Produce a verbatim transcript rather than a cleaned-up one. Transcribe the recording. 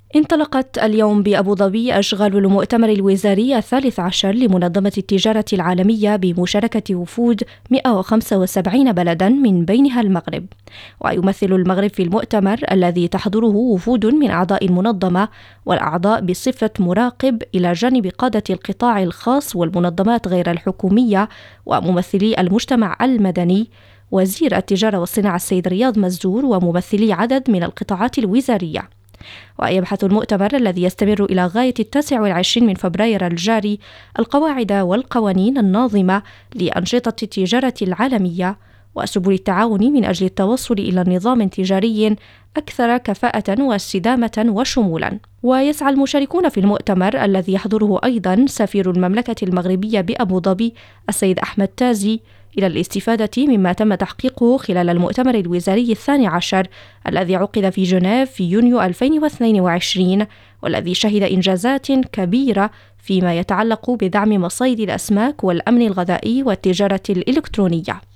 انطلقت اليوم بأبو ظبي أشغال المؤتمر الوزاري الثالث عشر لمنظمة التجارة العالمية بمشاركة وفود مئة وخمسة وسبعين بلدا من بينها المغرب. ويمثل المغرب في المؤتمر الذي تحضره وفود من أعضاء المنظمة والأعضاء بصفة مراقب إلى جانب قادة القطاع الخاص والمنظمات غير الحكومية وممثلي المجتمع المدني، وزير التجارة والصناعة السيد رياض مزدور، وممثلي عدد من القطاعات الوزارية. ويبحث المؤتمر الذي يستمر إلى غاية التاسع والعشرين من فبراير الجاري القواعد والقوانين الناظمة لأنشطة التجارة العالمية وسبل التعاون من أجل التوصل إلى نظام تجاري أكثر كفاءة واستدامة وشمولا. ويسعى المشاركون في المؤتمر الذي يحضره أيضا سفير المملكة المغربية بأبو ظبي السيد أحمد تازي إلى الاستفادة مما تم تحقيقه خلال المؤتمر الوزاري الثاني عشر الذي عقد في جنيف في يونيو ألفين واثنين وعشرين، والذي شهد إنجازات كبيرة فيما يتعلق بدعم مصايد الأسماك والأمن الغذائي والتجارة الإلكترونية.